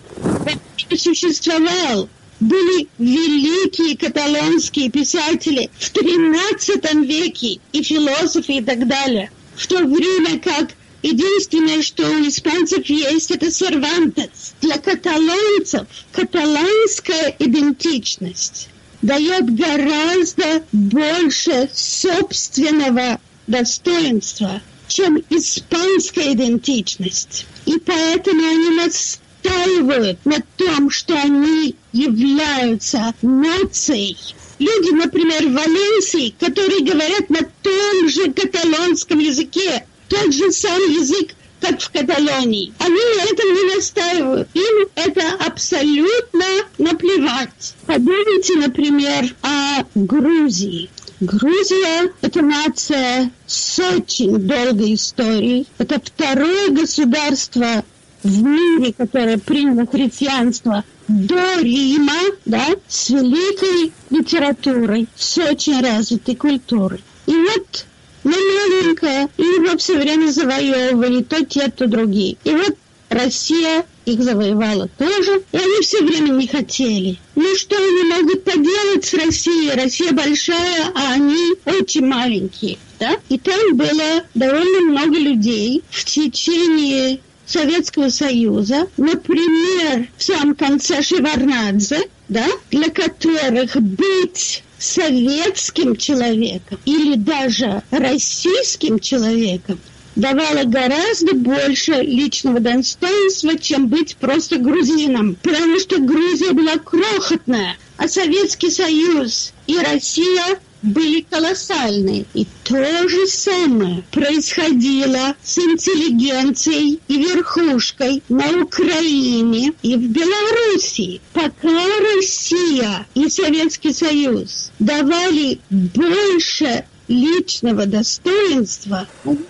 Speaker 6: существовал. Были великие каталонские писатели в тринадцатом веке и философы и так далее. В то время как единственное, что у испанцев есть, это Сервантес. Для каталонцев каталанская идентичность дает гораздо больше собственного достоинства, чем испанская идентичность. И поэтому они настаивают на том, что они являются нацией. Люди, например, в Валенсии, которые говорят на том же каталонском языке, тот же самый язык, как в Каталонии. Они на этом не настаивают. Им это абсолютно наплевать. Подумайте, например, о Грузии. Грузия – это нация с очень долгой историей. Это второе государство в мире, которое приняло христианство до Рима, да, с великой литературой, с очень развитой культурой. И вот мы маленькая, и его все время завоевывали то те, то другие. И вот Россия их завоевала тоже, и они все время не хотели. Ну что они могут поделать с Россией? Россия большая, а они очень маленькие, да? И там было довольно много людей в течение Советского Союза, например, в самом конце Шеварднадзе, да, для которых быть советским человеком или даже российским человеком давало гораздо больше личного достоинства, чем быть просто грузином. Потому что Грузия была крохотная, а Советский Союз и Россия были колоссальные. И то же самое происходило с интеллигенцией и верхушкой на Украине и в Белоруссии. Пока Россия и Советский Союз давали больше личного достоинства,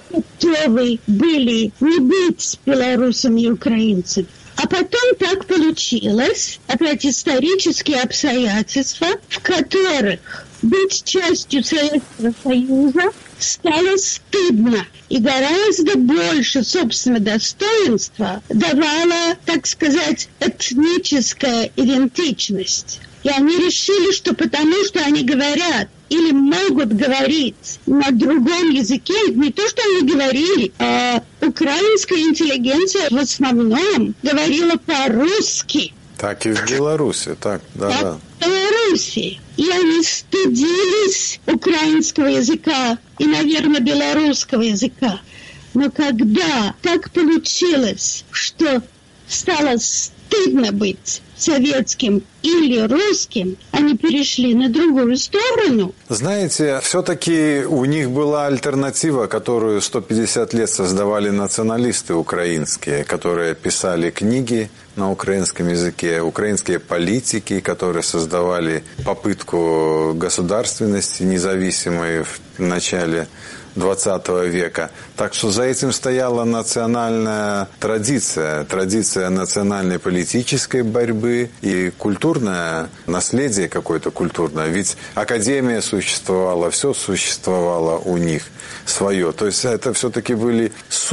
Speaker 6: готовы были не быть белорусами и украинцами. А потом так получилось, опять исторические обстоятельства, в которых быть частью Советского Союза стало стыдно. И гораздо больше собственного достоинства давала, так сказать, этническая идентичность. И они решили, что потому что они говорят или могут говорить на другом языке, не то, что они говорили, а украинская интеллигенция в основном говорила по-русски.
Speaker 5: Так и в Беларуси, так, да,
Speaker 6: так,
Speaker 5: да.
Speaker 6: В Беларуси. И они стыдились украинского языка и, наверное, белорусского языка. Но когда так получилось, что стало стыдно быть советским или русским, они перешли на другую сторону.
Speaker 5: Знаете, все-таки у них была альтернатива, которую сто пятьдесят лет создавали националисты украинские, которые писали книги на украинском языке, украинские политики, которые создавали попытку государственности независимой в начале двадцатого века. Так что за этим стояла национальная традиция, традиция национальной политической борьбы и культурное наследие какое-то культурное. Ведь академия существовала, все существовало у них свое. То есть это все-таки были суб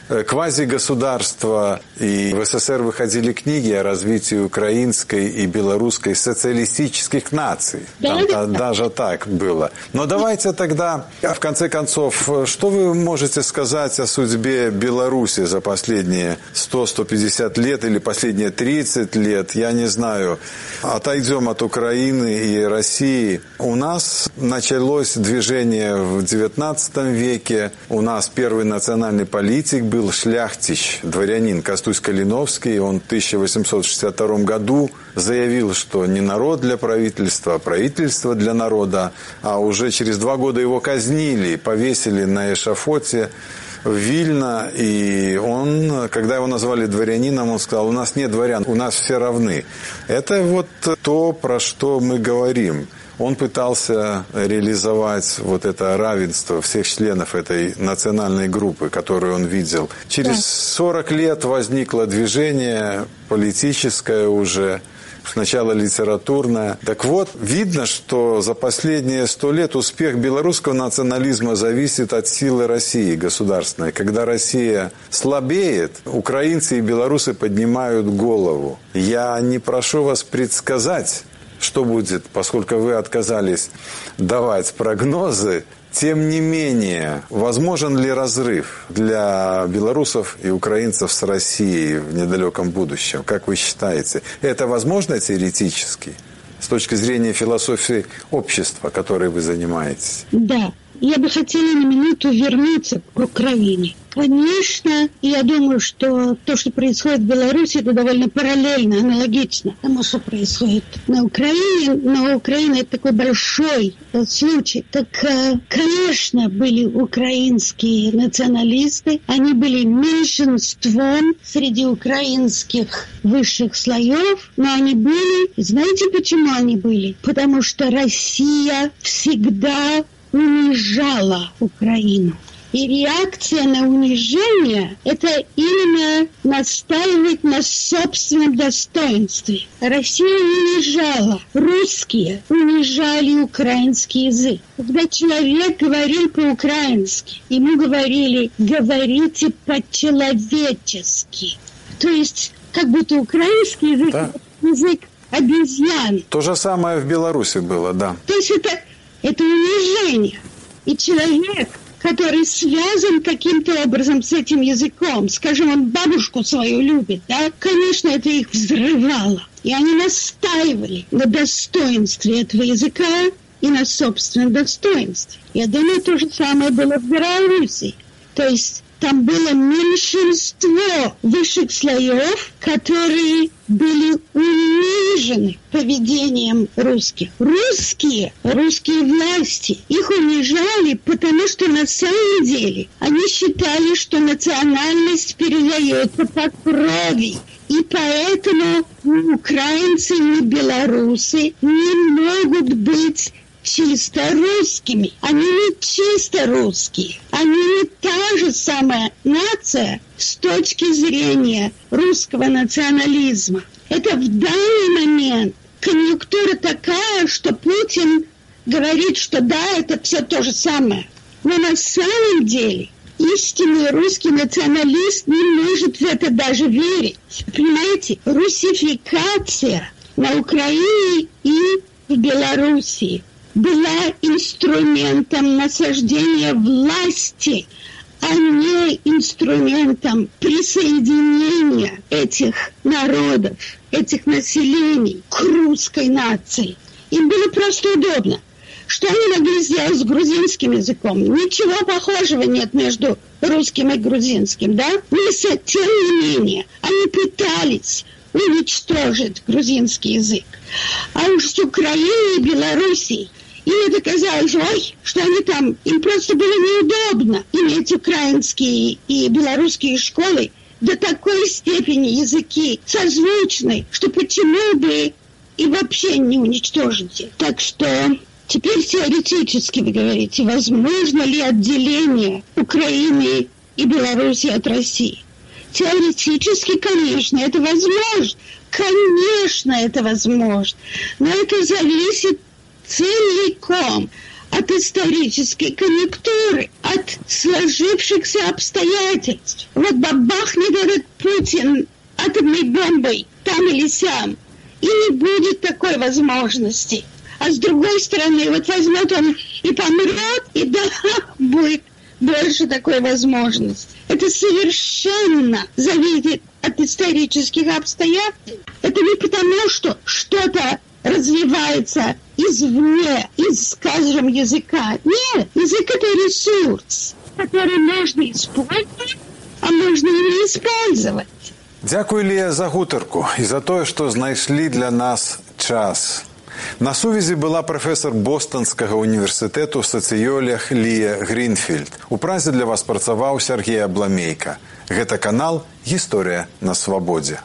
Speaker 5: квазигосударства, и в СССР выходили книги о развитии украинской и белорусской социалистических наций. Там, да, даже так было. Но давайте тогда, в конце концов, что вы можете сказать о судьбе Беларуси за последние сто - сто пятьдесят лет или последние тридцать лет? Я не знаю. Отойдем от Украины и России. У нас началось движение в девятнадцатом веке. У нас первый национальный политик был Шляхтич, дворянин Костусь Калиновский. Он в тысяча восемьсот шестьдесят втором году заявил, что не народ для правительства, а правительство для народа. А уже через два года его казнили, повесили на эшафоте в Вильно. И он, когда его назвали дворянином, он сказал: у нас нет дворян, у нас все равны. Это вот то, про что мы говорим. Он пытался реализовать вот это равенство всех членов этой национальной группы, которую он видел. Через сорок лет возникло движение политическое уже, сначала литературное. Так вот, видно, что за последние сто лет успех белорусского национализма зависит от силы России государственной. Когда Россия слабеет, украинцы и белорусы поднимают голову. Я не прошу вас предсказать, что будет, поскольку вы отказались давать прогнозы. Тем не менее, возможен ли разрыв для белорусов и украинцев с Россией в недалеком будущем? Как вы считаете? Это возможно теоретически, с точки зрения философии общества, которой вы занимаетесь?
Speaker 6: Да. Я бы хотела на минуту вернуться к Украине. Конечно, я думаю, что то, что происходит в Беларуси, это довольно параллельно, аналогично тому, что происходит на Украине. Но Украина – это такой большой случай. Так, конечно, были украинские националисты. Они были меньшинством среди украинских высших слоев. Но они были... Знаете, почему они были? Потому что Россия всегда унижала Украину. И реакция на унижение – это именно настаивать на собственном достоинстве. Россия унижала, русские унижали украинский язык. Когда человек говорил по-украински, ему говорили: говорите по-человечески. То есть, как будто украинский язык да. – язык обезьян.
Speaker 5: То же самое в Беларуси было, да.
Speaker 6: То есть это, это унижение. И человек, который связан каким-то образом с этим языком, скажем, он бабушку свою любит, да, конечно, это их взрывало. И они настаивали на достоинстве этого языка и на собственном достоинстве. Я думаю, то же самое было в Беларуси. То есть там было меньшинство высших слоев, которые были унижены поведением русских. Русские, русские власти их унижали, потому что на самом деле они считали, что национальность передается по крови. И поэтому ни украинцы, ни белорусы не могут быть чисто русскими. Они не чисто русские. Они не та же самая нация с точки зрения русского национализма. Это в данный момент конъюнктура такая, что Путин говорит, что да, это все то же самое. Но на самом деле истинный русский националист не может в это даже верить. Понимаете, русификация на Украине и в Белоруссии была инструментом насаждения власти, а не инструментом присоединения этих народов, этих населений к русской нации. Им было просто удобно. Что они могли сделать с грузинским языком? Ничего похожего нет между русским и грузинским, да? Но тем не менее, они пытались уничтожить грузинский язык. А уж с Украиной и Белоруссией им это казалось, ой, что они там, им просто было неудобно иметь украинские и белорусские школы до такой степени языки созвучны, что почему бы и вообще не уничтожить. Так что теперь теоретически вы говорите, возможно ли отделение Украины и Беларуси от России? Теоретически, конечно, это возможно. Конечно, это возможно. Но это зависит целиком от исторической конъюнктуры, от сложившихся обстоятельств. Вот бабахнет этот Путин атомной бомбой там или сям, и не будет такой возможности. А с другой стороны, вот возьмет он и помрет, и да, будет больше такой возможности. Это совершенно зависит от исторических обстоятельств. Это не потому, что что-то развивается извне, из, скажем, языка. Нет, язык — это ресурс, который можно использовать, а можно и не использовать.
Speaker 5: Дзякуй, Лія, за гутарку і за тое, што знайшлі для нас час. На сувязі была прафесор Бостанскага універсітэту сацыёлог Лія Грінфельд. У празе для вас працаваў Сергей Абламейка. Гэта канал «Гісторыя на свабодзе».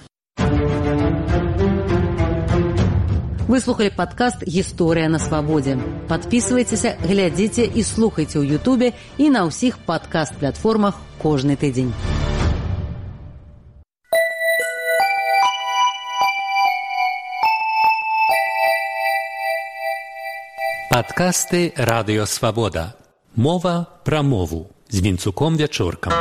Speaker 1: Вы слухали падкаст «Гісторыя на свабодзе». Падпісвайцеся, глядзіце і слухайце ў Ютубе і на ўсіх падкаст-платформах кожны тыдзень.
Speaker 4: Падкасты «Радыё Свабода». Мова пра мову з Вінцуком Вячоркам.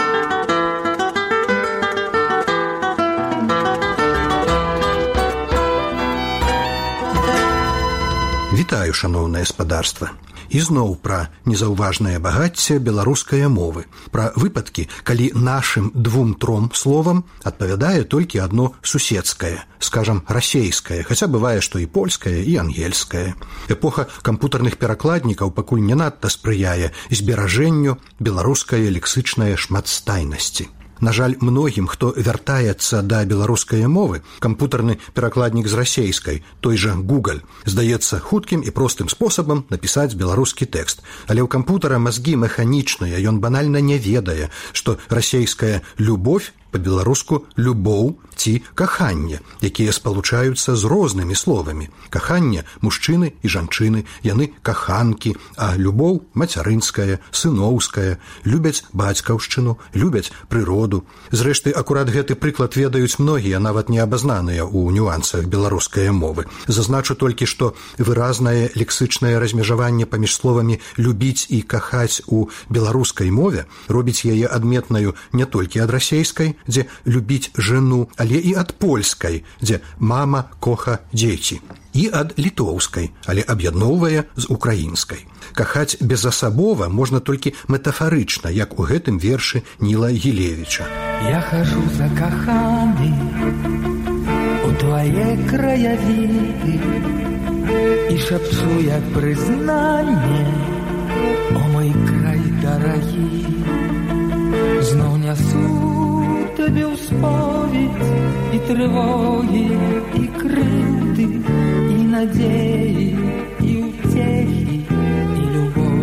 Speaker 7: Вітаю, шаноўнае спадарства. Ізноў пра незаўважнае багацце беларускай мовы, пра выпадкі, калі нашым двум-тром словам адпавядае толькі адно суседскае, скажам, расейскае, хаця бывае, што і польскае, і ангельскае. Эпоха кампутарных перакладнікаў пакуль не надта спрыяе зберажэнню беларускай лексычнай шматстайнасці. На жаль, многім, хто вяртаецца да беларускай мовы, кампутарны перакладнік з расейскай, той жа Google, здаецца хуткім і простым спосабам напісаць беларускі тэкст. Але ў кампутара мазгі механічныя, ён банальна не ведае, што расейская «любовь» па-беларуску «любоў» ці «каханне», якія спалучаюцца з рознымі словамі. Каханне – мужчыны і жанчыны, яны каханкі, а любоў – мацярынская, сыноўская, любяць бацькаўшчыну, любяць прыроду. Зрэшты, акурат гэты прыклад ведаюць многія, нават не абазнаныя ў нюансах беларускай мовы. Зазначу толькі, што выразнае лексычнае размежаванне паміж словамі «любіць» і «кахаць» у беларускай мове робіць яе адметнаю не толькі ад расейскай, дзе любіць жану, але і ад польскай, дзе мама коха дзеці, і ад літоўскай, але аб'ядноўвае з украінскай. Кахаць безасабова можна толькі метафарычна, як у гэтым вершы Ніла Гілевіча.
Speaker 8: Я хожу закаханы у твае краявіды і шапчу, як прызнанне, о мой край дарагі. Зноў нясу тебе ў споведь і трывогі, і крыўды, і надзеі, і ўцехі, і любоў,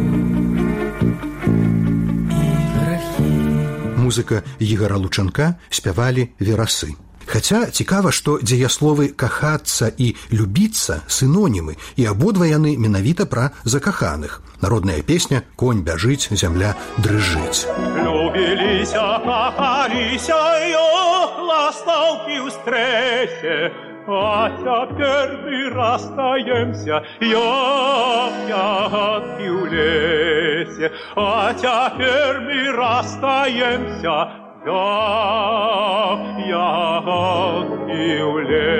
Speaker 8: і грахі.
Speaker 7: Музыка Ігара Лучанка спявалі верасы. Хаця цікава, што дзеясловы «кахацца» і «любіцца» синонімы, і абодва яны менавіта пра закаханых. Народная песня «Конь бяжыць, зямля дрыжыць».
Speaker 9: Любіліся, кахаліся, ох, ластаўкі ў стрэсе, а цяпер мы расстаемся, як ягадкі ў лесе, а цяпер мы расстаемся, як ягадкі ў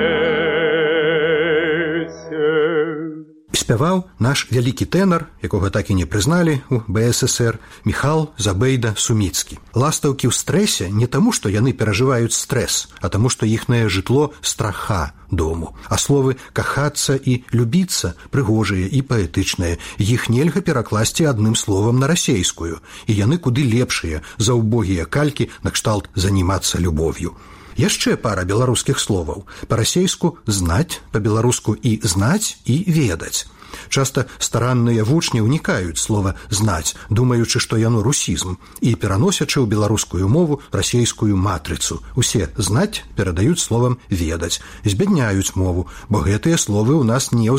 Speaker 9: лесе.
Speaker 7: Спяваў наш вялікі тэнар, якога так і не прызналі ў бэ эс эс эр, Міхал Забейда-Суміцкі. Ластаўкі ў стрэсе не таму, што яны перажываюць стрэс, а таму, што іхнае жытло страха дому. А словы «кахацца» і «любіцца» прыгожыя і паэтычныя. Іх нельга перакласці адным словам на расейскую, і яны куды лепшыя за ўбогія калькі накшталт «занімацца любов'ю». Яшчэ пара беларускіх словаў. Па-расейску «знаць», па-беларуску і «знаць» і «ведаць». Часта старанныя вучні ўнікаюць слова «знаць», думаючы, што яно русізм, і пераносячы ў беларускую мову расейскую матрыцу. Усе «знаць» перадаюць словам «ведаць», збядняюць мову, бо гэтыя словы ў нас не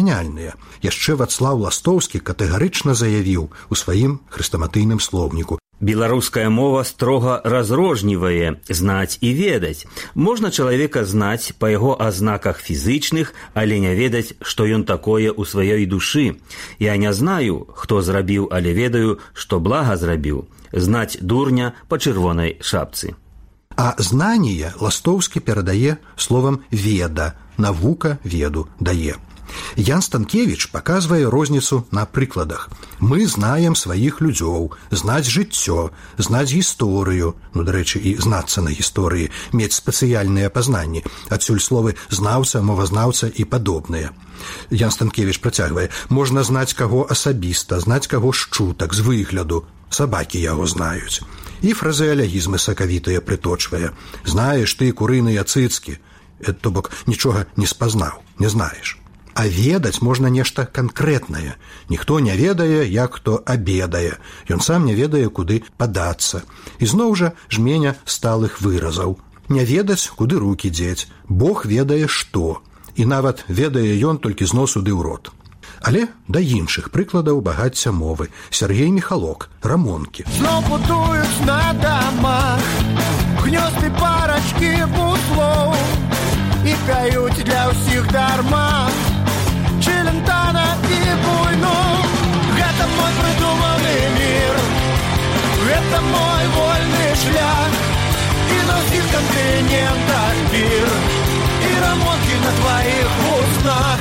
Speaker 7: ўзаемазамяняльныя. Яшчэ Вацлаў Ластоўскі катэгарычна заявіў у сваім хрэстаматыйным слоўніку:
Speaker 10: Беларуская мова строго разрознівае знаць і ведаць. Можна чалавека знаць па яго азнаках фізычных, але не ведаць, што ён такое ў сваёй душы. Я не знаю, хто зрабіў, але ведаю, што блага зрабіў. Знаць дурня па чырвонай шапцы.
Speaker 7: А знание Ластоўскі перадае словам «веда», навука веду дае. Ян Станкевич показывае розніцу на прыкладах. Мы знаем сваіх людзёў, знаць жыццё, знаць гісторыю, ну, дарэчы, і знацца на гісторыі, мець спецыяльныя пазнанні, адсюль словы знаўца, мовазнаўца і падобныя. Ян Станкевич працягвае: можна знаць каго асабіста, знаць каго з чутак, з выгляду, сабакі яго знаюць. І фразеалягізмы сакавітыя прыточвае: знаеш ты курыныя цыцкі, то бок нічога не спазнаў, не знаеш. А ведаць можна нешта канкрэтнае. Ніхто не ведае, як хто абедае. Ён сам не ведае, куды падацца. І зноў жа жменя сталых выразаў. Не ведаць, куды рукі дзець. Бог ведае што. І нават ведае ён толькі з носу ды ў рот. Але да іншых прыкладаў багацця мовы. Сергей Михалок, рамонкі.
Speaker 8: Зноў будуюць на дамах гнёзды парачкі буслоў і пяюць для ўсіх дарма Челентана і буйну. Гэта мой прыдуманы мір, гэта мой вольны шлях, і на ўсіх кантынентах пір, і рамонкі на тваіх вуснах.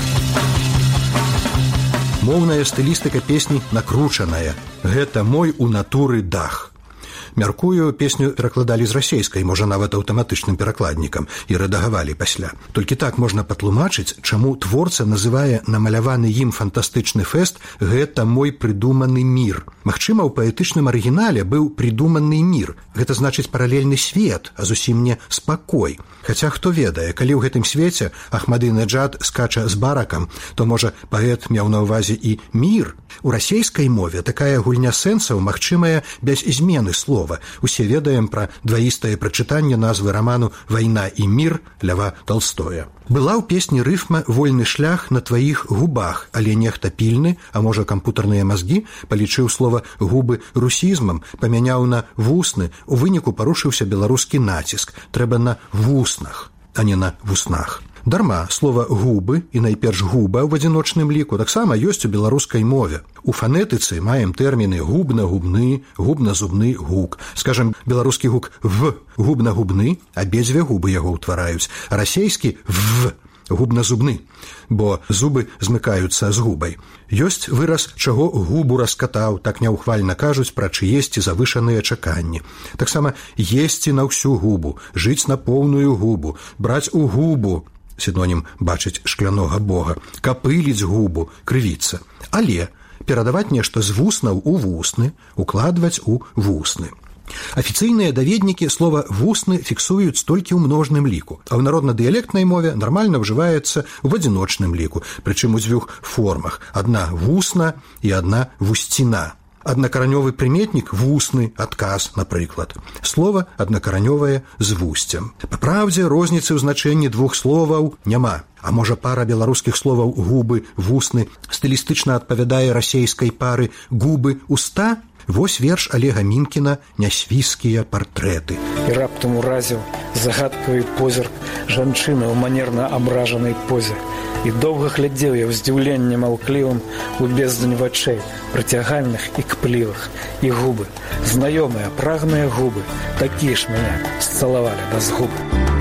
Speaker 7: Моўная стылістыка песні накручаная. Гэта мой у натуры дах. Мяркую, песню перакладалі з расейскай, можа, нават аўтаматычным перакладнікам, і рэдагавалі пасля. Толькі так можна патлумачыць, чаму творца называе намаляваны ім фантастычны фэст «Гэта мой прыдуманы мір». Магчыма, у паэтычным арыгінале быў прыдуманы мір. Гэта значыць паралельны свет, а зусім не спакой. Хаця хто ведае, калі ў гэтым свеце Ахмадынеджад скача з баракам, то, можа, паэт меў на ўвазе і мір. У расейскай мове такая гульня сэнсаў магчымая без змены слова. Усе ведаем пра дваістае прачытанне назвы раману «Вайна і мір» Льва Толстоя. Была ў песні рыфма «Вольны шлях на тваіх губах», але нехта пільны, а можа кампутарныя мазгі, палічыў слова «губы» русізмам, памяняў на «вусны», у выніку парушыўся беларускі націск. Трэба на «вуснах», а не на «вуснах». Дарма, слова «губы» і найперш «губа» ў адзіночным ліку таксама ёсць у беларускай мове. У фанетыцы маем тэрміны губна-губны, губна-зубны гук. Скажем, беларускі гук «в» губна-губны, абедзве губы яго ўтвараюць, а расейскі «в» губна-зубны, бо зубы змыкаюцца з губай. Ёсць выраз «чаго губу раскатаў», так няўхвальна кажуць пра чыесці завышаныя чаканні. Таксама «есці на ўсю губу», «жыць на поўную губу», «браць у губу», синонім бачыць шклянога бога, капыліць губу, крывіцца. Але перадаваць нешта з вуснаў у вусны, укладваць у вусны. Афіцыйныя даведнікі слова «вусны» фіксуюць толькі ў множным ліку, а ў народна-дыялектнай мове нармальна ўжываецца ў адзіночным ліку, прычым у дзвюх формах. Адна вусна і адна вусціна. Аднакаранёвы прыметнік «вусны», «адказ», напрыклад. Слова аднакаранёвае з вусцем. Па праўдзе, розніцы ў значэнні двух словаў няма. А можа, пара беларускіх словаў «губы», «вусны» стылістычна адпавядае расейскай пары «губы», «уста»? Вось верш Олега Мінкіна «Нясвійскія партрэты».
Speaker 11: І раптам уразіў загадкавы позірк жанчыны ў манерна абражанай позе. І доўга глядзеў я ў здзіўленні маўклівым у бездань вачэй, прыцягальных і кплівых, і губы, знаёмыя, прагныя губы, такія ж мяне сцалавалі да згубы.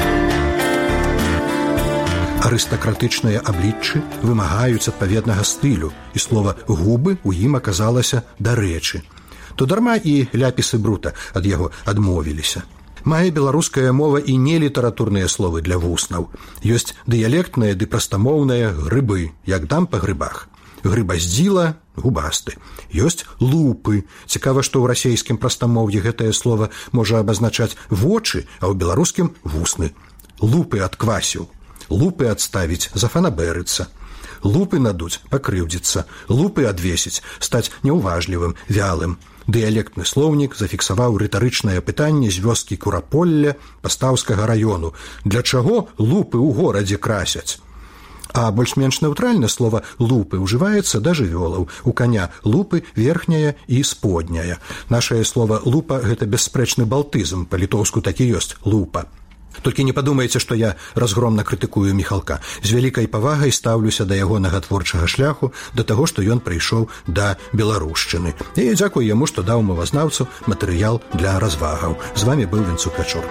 Speaker 7: Арыстакратычныя абліччы вымагаюць адпаведнага стылю, і слова «губы» у ім аказалася дарэчы. То дарма і ляпісы брута ад яго адмовіліся. Мае беларуская мова і нелітаратурныя словы для вуснаў. Ёсць дыялектныя ды прастамоўныя грыбы, як дам па грыбах. Грыбаздзіла – губасты. Ёсць лупы. Цікава, што ў расейскім прастамоўі гэтае слова можа абазначаць вочы, а ў беларускім – вусны. Лупы адквасіў. Лупы адставіць, зафанабэрыцца. Лупы надуць, пакрыўдзіцца. Лупы адвесіць, стаць няўважлівым, вялым. Дыялектны слоўнік зафіксаваў рытарычнае пытанне з вёскі Курапolля Пастаўскага раёну. Для чаго лупы ў горадзе красяць? А больш-менш нэўтральна слова «лупы» ўжываецца да жывёлаў. У каня лупы верхняя і сподняя. Нашае слова «лупа» – гэта бясспрэчны балтызм, па-літоўску так і ёсць «лупа». Толькі не падумайце, што я разгромна крытыкую Міхалка. З вялікай павагай стаўлюся да ягонага творчага шляху, да таго, што ён прыйшоў да беларушчыны. І дзякую яму, што даў мовазнаўцу матэрыял для развагаў. З вамі быў Вінцук Пячор.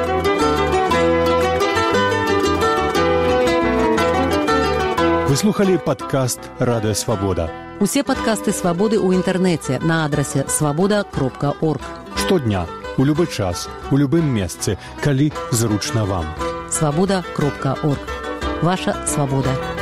Speaker 12: Вы слухали падкаст «Радыё Свабода».
Speaker 1: Усе падкасты «Свабоды» ў інтэрнэце на адрасе свабода кропка орг.
Speaker 12: Штодня, у любы час, у любым месцы, калі зручна вам.
Speaker 1: свабода кропка орг. Ваша свабода.